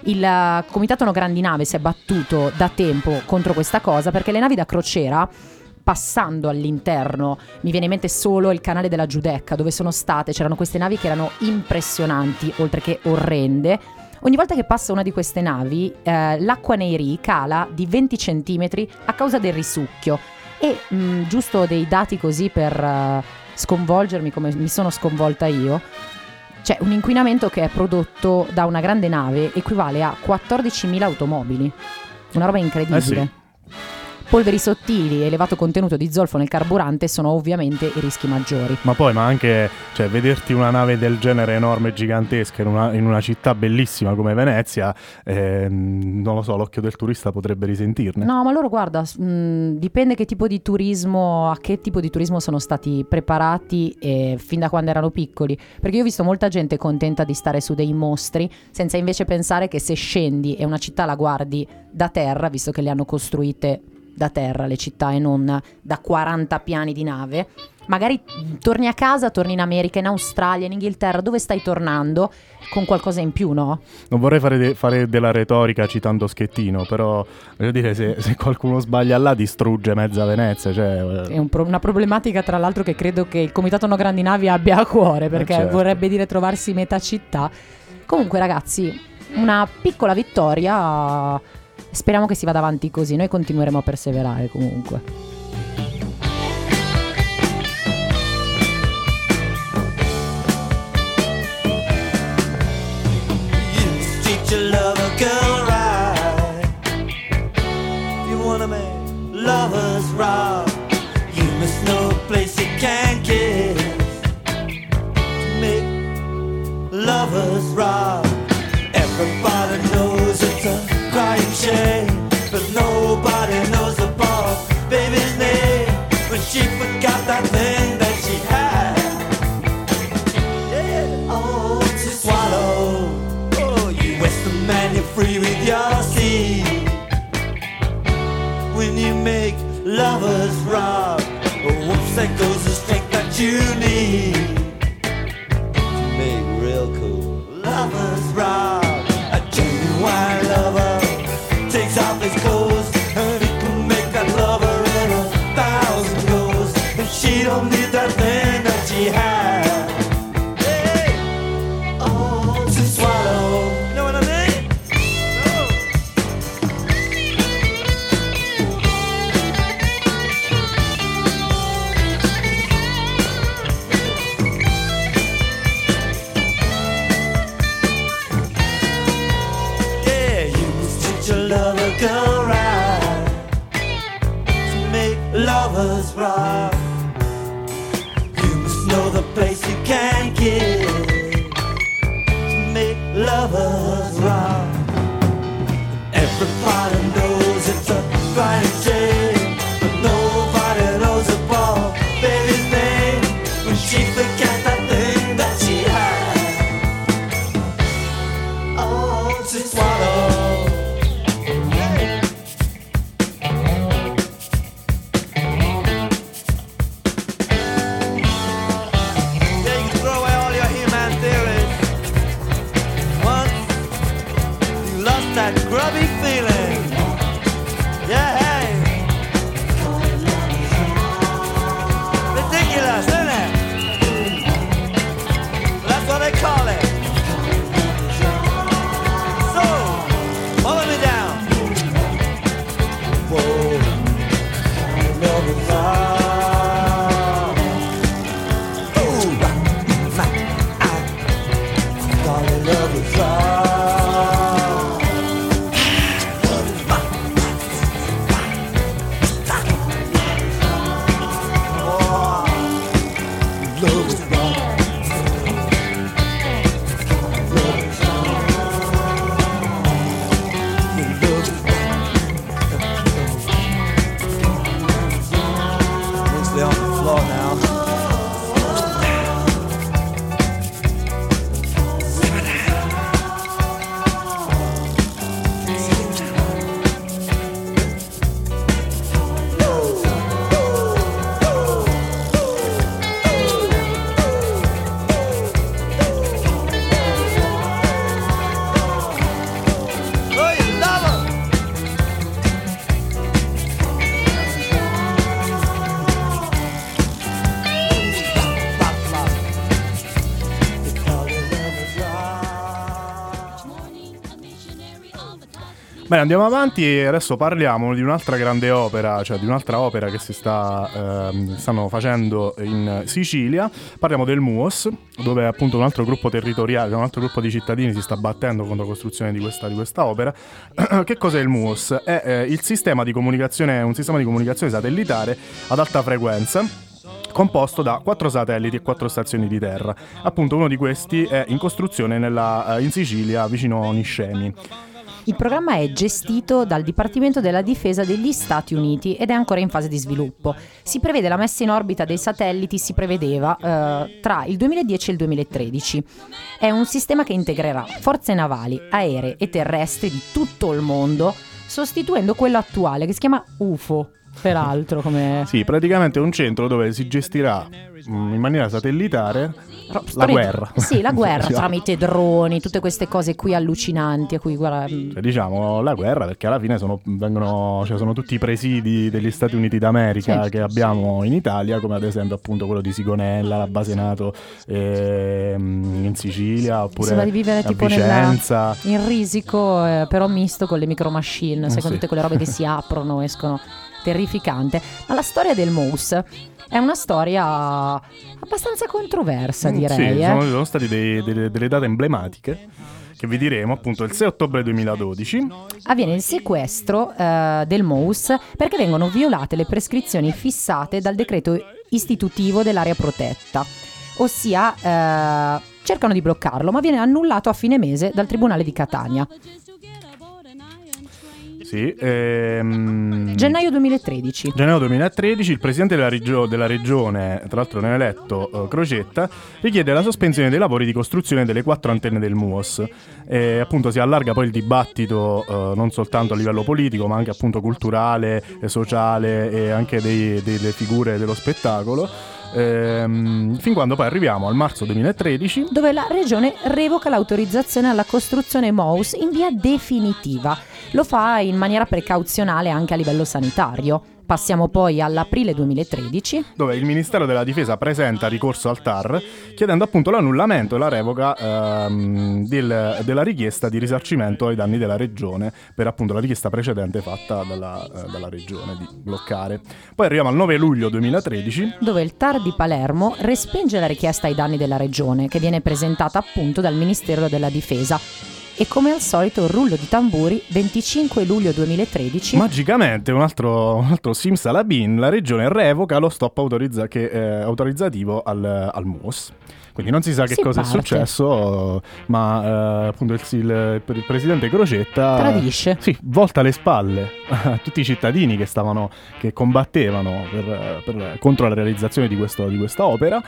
Il Comitato No Grandi Navi si è battuto da tempo contro questa cosa perché le navi da crociera, passando all'interno, mi viene in mente solo il canale della Giudecca dove sono state, c'erano queste navi che erano impressionanti oltre che orrende. Ogni volta che passa una di queste navi l'acqua nei ri cala di 20 centimetri a causa del risucchio e giusto dei dati così per sconvolgermi come mi sono sconvolta io. C'è un inquinamento che è prodotto da una grande nave equivale a 14.000 automobili, una roba incredibile. Sì. Polveri sottili e elevato contenuto di zolfo nel carburante sono ovviamente i rischi maggiori. Ma anche, cioè, vederti una nave del genere enorme, gigantesca, in una città bellissima come Venezia, non lo so, l'occhio del turista potrebbe risentirne. No, ma loro, guarda, dipende che tipo di turismo, a che tipo di turismo sono stati preparati fin da quando erano piccoli. Perché io ho visto molta gente contenta di stare su dei mostri, senza invece pensare che se scendi e una città la guardi da terra, visto che le hanno costruite da terra le città e non da 40 piani di nave, magari torni a casa, torni in America, in Australia, in Inghilterra, dove stai tornando con qualcosa in più, no? Non vorrei fare della retorica citando Schettino, però voglio dire, se qualcuno sbaglia là distrugge mezza Venezia, cioè... È una problematica tra l'altro che credo che il Comitato No Grandi Navi abbia a cuore, perché certo, vorrebbe dire trovarsi metà città. Comunque ragazzi, una piccola vittoria. Speriamo che si vada avanti così, noi continueremo a perseverare comunque. what you need to make real cool lovers rock. A genuine lover takes off his clothes and he can make that lover in 1,000 goes. And she don't need that thing that she had. Hey, oh, to swallow. Know what I mean? Lover go right to make lovers rock. You must know the place you can get to make lovers rock. Everybody knows it's a grinding shame, but nobody knows about baby's name when she forgets that thing that she had. Oh, to swallow. That grubby feeling, yeah, hey. Ridiculous, isn't it? That's what they call it. So, follow me down. Whoa, love is all. Ooh, darling, love is all. Bene, andiamo avanti e adesso parliamo di un'altra grande opera, cioè di un'altra opera che si stanno facendo in Sicilia. Parliamo del MUOS, dove appunto un altro gruppo territoriale, un altro gruppo di cittadini si sta battendo contro la costruzione di questa opera. Che cos'è il MUOS? È il sistema di comunicazione, un sistema di comunicazione satellitare ad alta frequenza, composto da 4 satelliti e 4 stazioni di terra. Appunto uno di questi è in costruzione in Sicilia, vicino Niscemi. Il programma è gestito dal Dipartimento della Difesa degli Stati Uniti ed è ancora in fase di sviluppo. Si prevede la messa in orbita dei satelliti, tra il 2010 e il 2013. È un sistema che integrerà forze navali, aeree e terrestri di tutto il mondo, sostituendo quello attuale che si chiama UFO. Peraltro, come... Sì, praticamente è un centro dove si gestirà in maniera satellitare la guerra. Sì, la guerra tramite droni, tutte queste cose qui allucinanti a cui guarda... Cioè, diciamo la guerra, perché alla fine sono tutti i presidi degli Stati Uniti d'America, sì, che abbiamo in Italia, come ad esempio appunto quello di Sigonella, la base NATO in Sicilia, oppure sembra di vivere tipo Vicenza, in Risico, però misto con le micro machine, sai, con tutte quelle robe che si aprono, escono. Terrificante. Ma la storia del MUOS è una storia abbastanza controversa, direi. Sì, sono state delle date emblematiche che vi diremo. Appunto il 6 ottobre 2012 avviene il sequestro del MUOS perché vengono violate le prescrizioni fissate dal decreto istitutivo dell'area protetta, ossia cercano di bloccarlo, ma viene annullato a fine mese dal Tribunale di Catania. Sì, gennaio 2013. Gennaio 2013 il presidente della regione, tra l'altro neoeletto, Crocetta, richiede la sospensione dei lavori di costruzione delle 4 antenne del MUOS. Appunto si allarga poi il dibattito non soltanto a livello politico, ma anche appunto culturale, sociale e anche delle figure dello spettacolo. fin quando poi arriviamo al marzo 2013, dove la regione revoca l'autorizzazione alla costruzione MOUS in via definitiva. Lo fa in maniera precauzionale anche a livello sanitario. Passiamo poi all'aprile 2013, dove il Ministero della Difesa presenta ricorso al TAR chiedendo appunto l'annullamento e la revoca della richiesta di risarcimento ai danni della regione per appunto la richiesta precedente fatta dalla regione di bloccare. Poi arriviamo al 9 luglio 2013, dove il TAR di Palermo respinge la richiesta ai danni della regione, che viene presentata appunto dal Ministero della Difesa. E come al solito rullo di tamburi, 25 luglio 2013, magicamente un altro simsalabim, la regione revoca lo stop autorizzativo al MUOS. Quindi non si sa che cosa parte. è successo, ma appunto il presidente Crocetta tradisce. Sì, volta le spalle a tutti i cittadini che combattevano contro la realizzazione di questa opera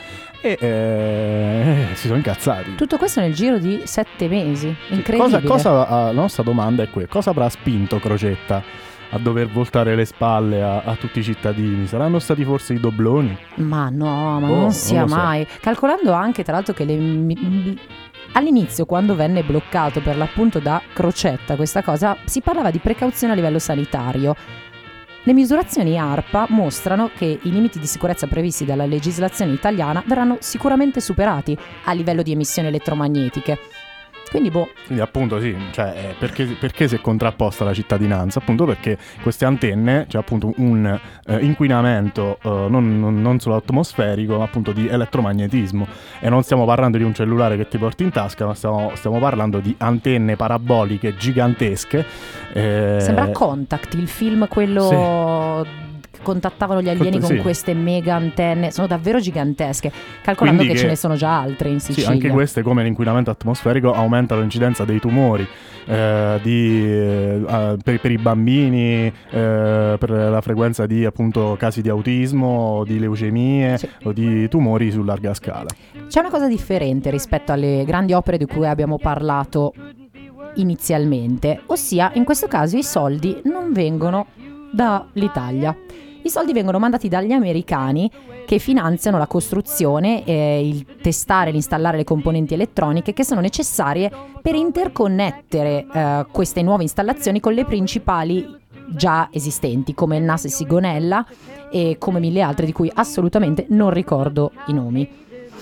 e si sono incazzati. Tutto questo nel giro di 7 mesi, incredibile. La nostra domanda è cosa avrà spinto Crocetta a dover voltare le spalle a tutti i cittadini? Saranno stati forse i dobloni? Ma no, non sia non lo so. mai. Calcolando anche tra l'altro che all'inizio, quando venne bloccato per l'appunto da Crocetta questa cosa, si parlava di precauzione a livello sanitario. Le misurazioni ARPA mostrano che i limiti di sicurezza previsti dalla legislazione italiana verranno sicuramente superati a livello di emissioni elettromagnetiche. Quindi appunto sì, cioè perché si è contrapposta la cittadinanza? Appunto perché queste antenne, c'è appunto un inquinamento non solo atmosferico, ma appunto di elettromagnetismo. E non stiamo parlando di un cellulare che ti porti in tasca, ma stiamo parlando di antenne paraboliche gigantesche. Sembra Contact, il film quello... Sì. Contattavano gli alieni con queste mega antenne, sono davvero gigantesche, calcolando che ce ne sono già altre in Sicilia. Sì, anche queste, come l'inquinamento atmosferico, aumentano l'incidenza dei tumori per i bambini, per la frequenza di appunto casi di autismo, di leucemie o di tumori su larga scala. C'è una cosa differente rispetto alle grandi opere di cui abbiamo parlato inizialmente, ossia in questo caso i soldi non vengono dall'Italia. I soldi vengono mandati dagli americani, che finanziano la costruzione, il testare, l'installare le componenti elettroniche che sono necessarie per interconnettere queste nuove installazioni con le principali già esistenti, come NAS e Sigonella e come 1000 altre di cui assolutamente non ricordo i nomi.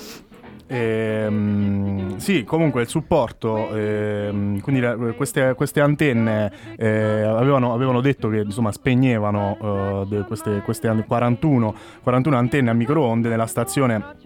Sì, comunque il supporto, quindi queste antenne avevano detto che insomma spegnevano queste 41 antenne a microonde nella stazione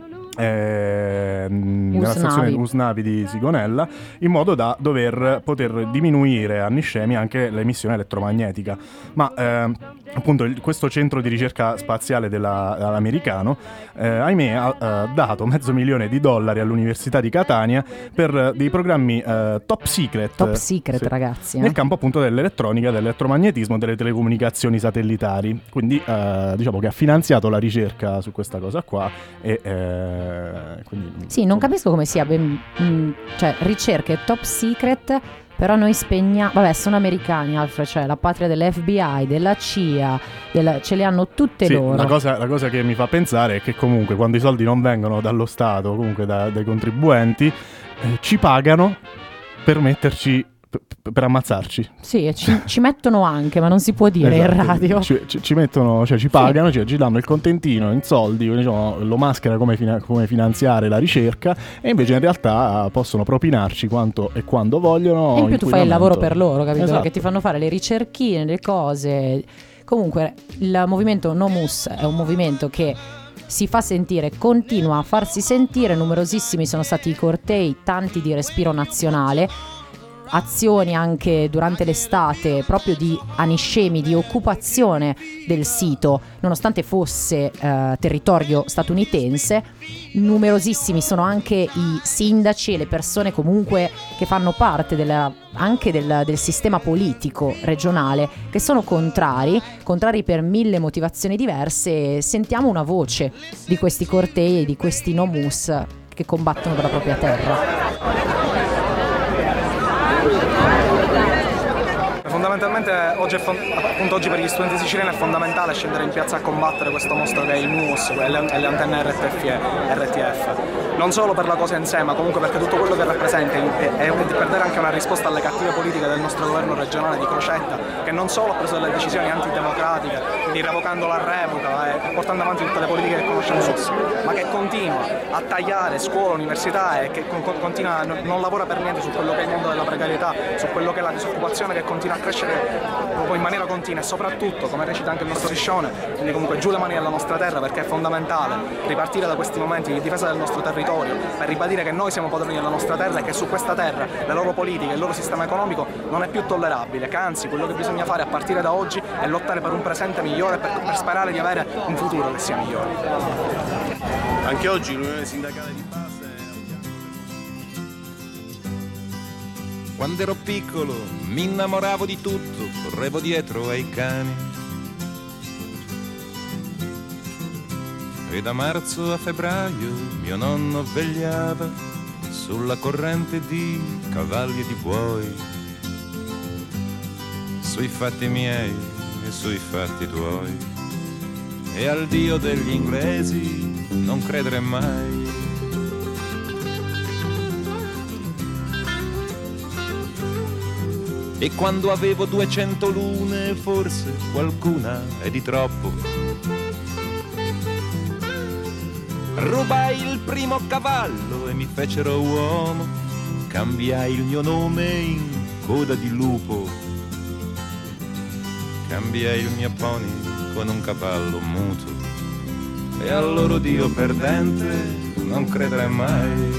Usnavi di Sigonella, in modo da poter diminuire a Niscemi anche l'emissione elettromagnetica. Ma appunto questo centro di ricerca spaziale americano ahimè ha dato $500,000 all'Università di Catania per dei programmi top secret, sì, ragazzi, nel campo appunto dell'elettronica, dell'elettromagnetismo, delle telecomunicazioni satellitari. Quindi diciamo che ha finanziato la ricerca su questa cosa qua e quindi, sì, non capisco come sia cioè ricerche top secret, però noi spegniamo, vabbè, sono americani, Alfred, cioè la patria dell'FBI, della CIA, ce le hanno tutte loro. La cosa che mi fa pensare è che comunque quando i soldi non vengono dallo Stato, comunque dai contribuenti, ci pagano per metterci, per ammazzarci. Sì, ci mettono anche, ma non si può dire in radio. Ci mettono, cioè ci pagano, cioè ci danno il contentino in soldi, diciamo, lo maschera come finanziare la ricerca, e invece in realtà possono propinarci quanto e quando vogliono. E in più tu fai il lavoro per loro, capito? Esatto. Perché ti fanno fare le ricerchine, le cose. Comunque il movimento NoMUS è un movimento che si fa sentire, continua a farsi sentire. Numerosissimi sono stati i cortei, tanti di respiro nazionale, azioni anche durante l'estate proprio di Aniscemi, di occupazione del sito nonostante fosse territorio statunitense. Numerosissimi sono anche i sindaci e le persone comunque che fanno parte anche del sistema politico regionale, che sono contrari per 1000 motivazioni diverse. Sentiamo una voce di questi cortei e di questi NoMUS che combattono per la propria terra. fondamentalmente oggi per gli studenti siciliani è fondamentale scendere in piazza a combattere questo mostro che è il MUOS e le antenne RTF. Non solo per la cosa in sé, ma comunque perché tutto quello che rappresenta è per dare anche una risposta alle cattive politiche del nostro governo regionale di Crocetta, che non solo ha preso delle decisioni antidemocratiche, di revocando la revoca e portando avanti tutte le politiche che conosciamo tutti, ma che continua a tagliare scuola, università e che continua, non lavora per niente su quello che è il mondo della precarietà, su quello che è la disoccupazione che continua a crescere in maniera continua e soprattutto, come recita anche il nostro striscione, quindi comunque giù le mani alla nostra terra, perché è fondamentale ripartire da questi momenti di difesa del nostro territorio per ribadire che noi siamo padroni della nostra terra e che su questa terra le loro politiche, il loro sistema economico non è più tollerabile, che anzi quello che bisogna fare a partire da oggi è lottare per un presente migliore, per sperare di avere un futuro che sia migliore. Anche oggi l'Unione Sindacale di Base. Quando ero piccolo mi innamoravo di tutto, correvo dietro ai cani. E da marzo a febbraio mio nonno vegliava sulla corrente di cavalli e di buoi, sui fatti miei e sui fatti tuoi. E al Dio degli inglesi non credere mai. E quando avevo 200 lune, forse qualcuna è di troppo, rubai il primo cavallo e mi fecero uomo, cambiai il mio nome in coda di lupo, cambiai il mio pony con un cavallo muto. E al loro Dio perdente non credere mai.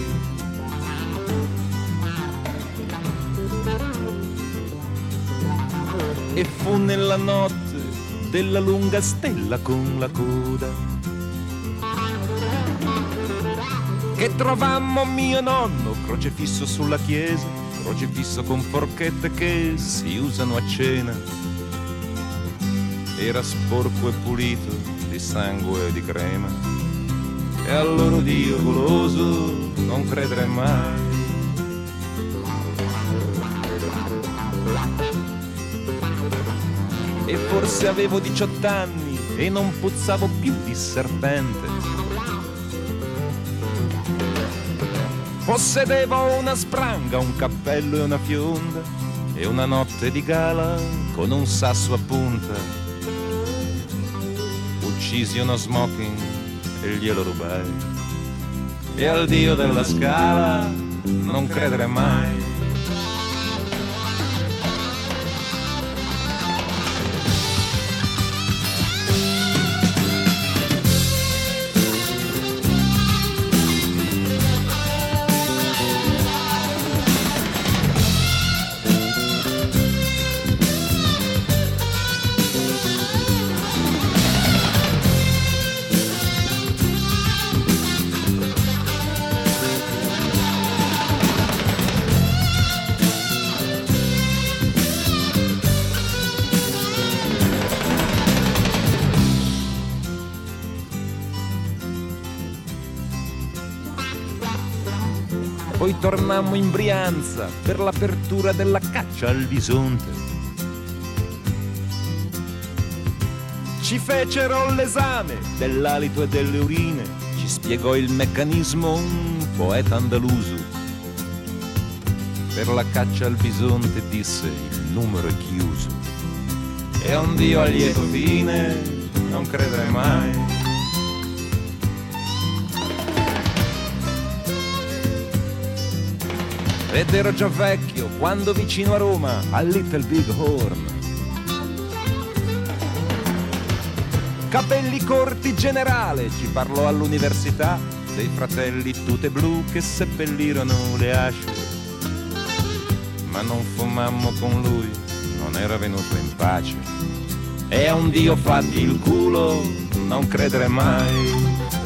E fu nella notte della lunga stella con la coda che trovammo mio nonno crocefisso sulla chiesa, crocefisso con forchette che si usano a cena. Era sporco e pulito di sangue e di crema. E al loro Dio goloso non credere mai. E forse avevo 18 anni e non puzzavo più di serpente. Possedevo una spranga, un cappello e una fionda e una notte di gala con un sasso a punta. Uccisi uno smoking e glielo rubai. E al Dio della Scala non credere mai. Poi tornammo in Brianza per l'apertura della caccia al bisonte. Ci fecero l'esame dell'alito e delle urine, ci spiegò il meccanismo un poeta andaluso. Per la caccia al bisonte disse il numero è chiuso. E a un Dio a lieto fine non credere mai. Ed ero già vecchio quando vicino a Roma, al Little Big Horn, capelli corti generale, ci parlò all'università dei fratelli tute blu che seppellirono le asce. Ma non fumammo con lui, non era venuto in pace. E a un Dio fatti il culo, non credere mai.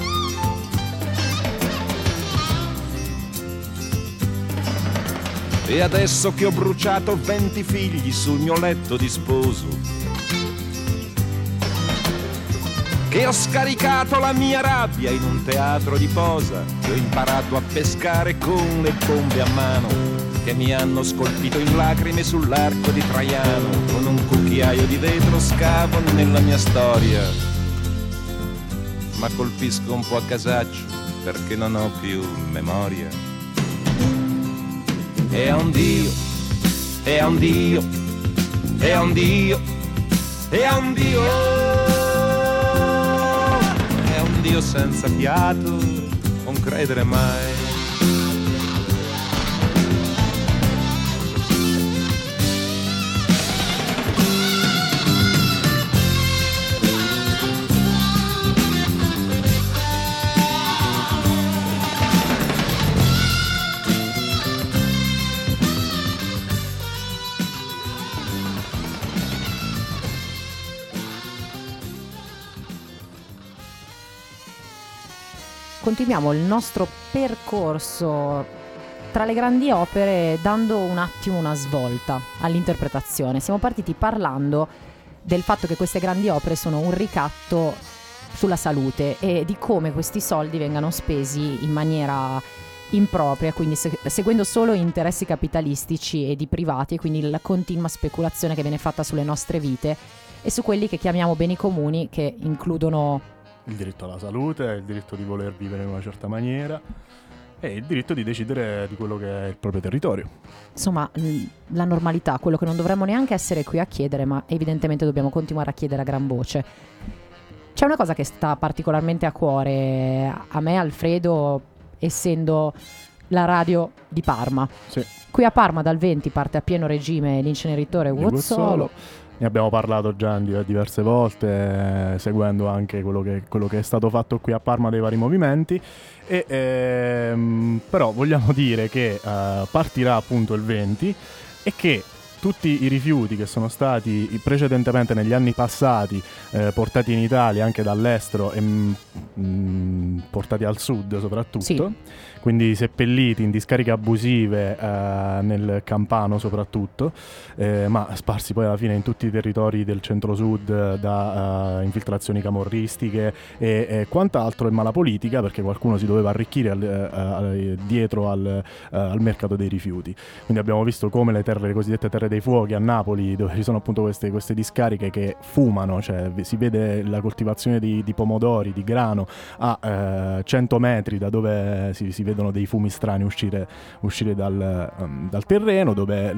E adesso che ho bruciato 20 figli sul mio letto di sposo, che ho scaricato la mia rabbia in un teatro di posa, che ho imparato a pescare con le bombe a mano, che mi hanno scolpito in lacrime sull'arco di Traiano, con un cucchiaio di vetro scavo nella mia storia, ma colpisco un po' a casaccio perché non ho più memoria. E a un Dio, e a un Dio, e a un Dio, e a un Dio, e a un Dio senza fiato, non credere mai. Continuiamo il nostro percorso tra le grandi opere dando un attimo una svolta all'interpretazione. Siamo partiti parlando del fatto che queste grandi opere sono un ricatto sulla salute e di come questi soldi vengano spesi in maniera impropria, quindi seguendo solo interessi capitalistici e di privati, e quindi la continua speculazione che viene fatta sulle nostre vite e su quelli che chiamiamo beni comuni, che includono il diritto alla salute, il diritto di voler vivere in una certa maniera e il diritto di decidere di quello che è il proprio territorio. Insomma, la normalità, quello che non dovremmo neanche essere qui a chiedere, ma evidentemente dobbiamo continuare a chiedere a gran voce. C'è una cosa che sta particolarmente a cuore a me, Alfredo, essendo la radio di Parma. Sì. Qui a Parma dal 20 parte a pieno regime l'inceneritore Guozzolo. Ne abbiamo parlato già diverse volte, seguendo anche quello che è stato fatto qui a Parma dei vari movimenti. Però vogliamo dire che partirà appunto il 20 e che tutti i rifiuti che sono stati precedentemente negli anni passati portati in Italia anche dall'estero e portati al sud soprattutto, sì, quindi seppelliti in discariche abusive nel Campano soprattutto, ma sparsi poi alla fine in tutti i territori del centro-sud da infiltrazioni camorristiche e quant'altro, e mala politica, perché qualcuno si doveva arricchire dietro al mercato dei rifiuti. Quindi abbiamo visto come le cosiddette terre dei fuochi a Napoli, dove ci sono appunto queste discariche che fumano, cioè si vede la coltivazione di pomodori, di grano a 100 metri da dove si vedono dei fumi strani uscire dal terreno, dove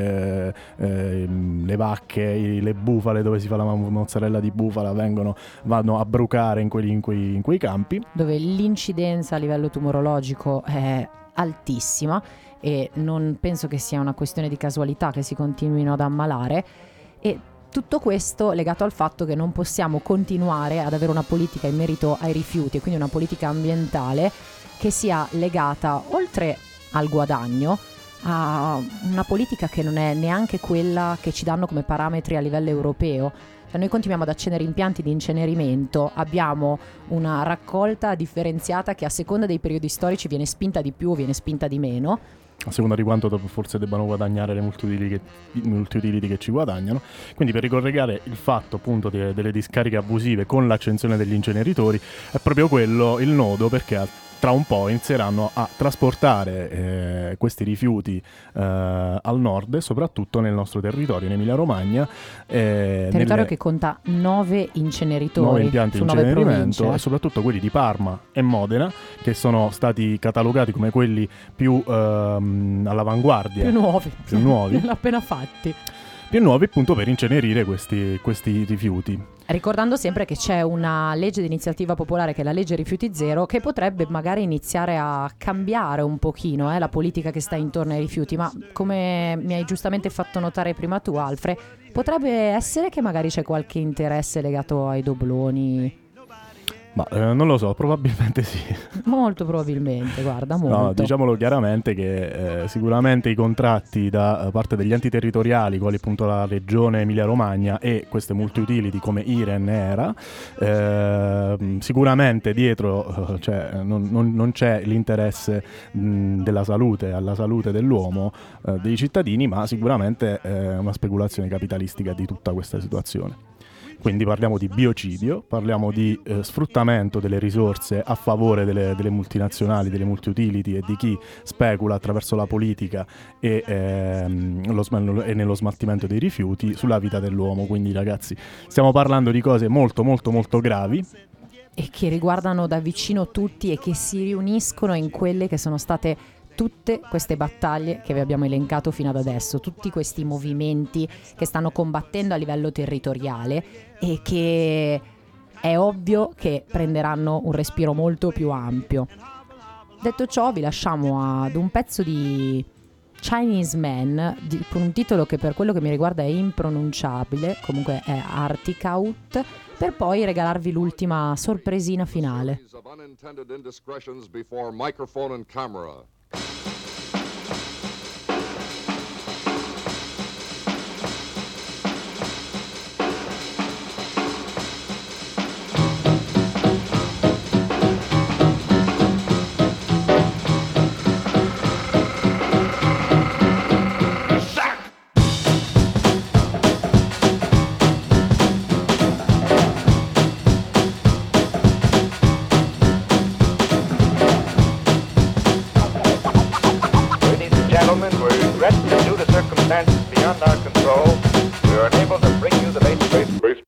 le vacche, le bufale, dove si fa la mozzarella di bufala, vanno a brucare in quei campi, dove l'incidenza a livello tumorologico è altissima e non penso che sia una questione di casualità che si continuino ad ammalare, e tutto questo legato al fatto che non possiamo continuare ad avere una politica in merito ai rifiuti, e quindi una politica ambientale che sia legata, oltre al guadagno, a una politica che non è neanche quella che ci danno come parametri a livello europeo. Cioè, noi continuiamo ad accendere impianti di incenerimento, abbiamo una raccolta differenziata che a seconda dei periodi storici viene spinta di più o viene spinta di meno, a seconda di quanto forse debbano guadagnare le multiutility che ci guadagnano. Quindi, per ricollegare il fatto appunto delle discariche abusive con l'accensione degli inceneritori, è proprio quello il nodo, perché tra un po' inizieranno a trasportare questi rifiuti al nord, soprattutto nel nostro territorio, in Emilia-Romagna. Territorio che conta 9 inceneritori, 9 impianti su di 9 incenerimento, province. E soprattutto quelli di Parma e Modena, che sono stati catalogati come quelli più all'avanguardia. Più nuovi. Appena fatti. Più nuovi appunto per incenerire questi rifiuti. Ricordando sempre che c'è una legge di iniziativa popolare, che è la legge Rifiuti Zero, che potrebbe magari iniziare a cambiare un pochino la politica che sta intorno ai rifiuti, ma come mi hai giustamente fatto notare prima tu, Alfred, potrebbe essere che magari c'è qualche interesse legato ai dobloni. Ma non lo so, probabilmente sì. Molto probabilmente, guarda, molto. No, diciamolo chiaramente che sicuramente i contratti da parte degli enti territoriali, quali appunto la regione Emilia-Romagna e queste multiutility come Iren e Era, sicuramente dietro non c'è l'interesse della salute, alla salute dell'uomo, dei cittadini, ma sicuramente una speculazione capitalistica di tutta questa situazione. quindi parliamo di biocidio, parliamo di sfruttamento delle risorse a favore delle multinazionali, delle multi-utility e di chi specula attraverso la politica e nello smaltimento dei rifiuti sulla vita dell'uomo. Quindi ragazzi, stiamo parlando di cose molto molto molto gravi e che riguardano da vicino tutti e che si riuniscono in quelle che sono state tutte queste battaglie che vi abbiamo elencato fino ad adesso, tutti questi movimenti che stanno combattendo a livello territoriale e che è ovvio che prenderanno un respiro molto più ampio. Detto ciò, vi lasciamo ad un pezzo di Chinese Man con un titolo che per quello che mi riguarda è impronunciabile, comunque è Arctic Out, per poi regalarvi l'ultima sorpresina finale. Beyond our control, we are unable to bring you the base.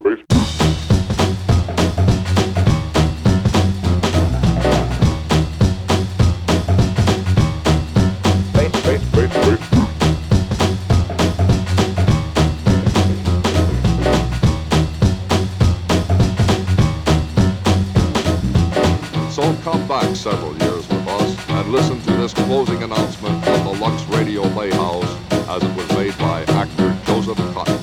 So come back several years with us and listen to this closing announcement from the Lux Radio Playhouse as it was made by actor Joseph Cotton.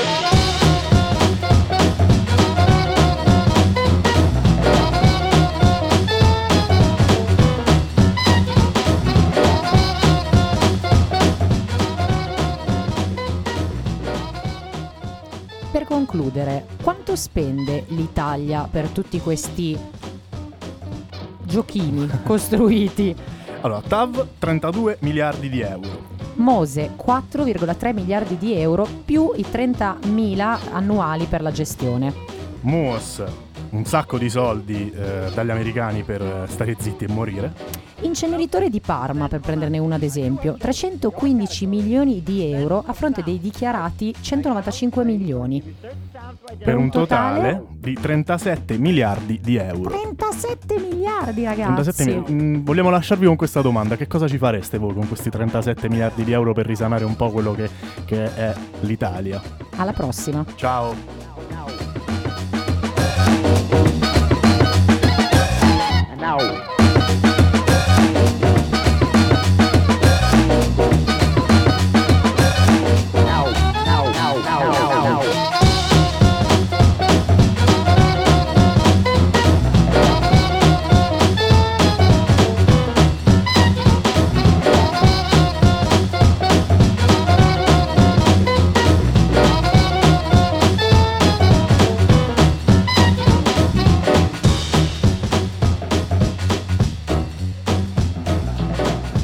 Per concludere, quanto spende l'Italia per tutti questi giochini costruiti? Allora, TAV 32 miliardi di euro. Mose 4,3 miliardi di euro più i 30.000 annuali per la gestione. MUOS, un sacco di soldi dagli americani per stare zitti e morire. Inceneritore di Parma, per prenderne uno ad esempio, 315 milioni di euro a fronte dei dichiarati 195 milioni. Per un totale di 37 miliardi di euro. 37 miliardi, ragazzi! Vogliamo lasciarvi con questa domanda: che cosa ci fareste voi con questi 37 miliardi di euro per risanare un po' quello che è l'Italia? Alla prossima! Ciao!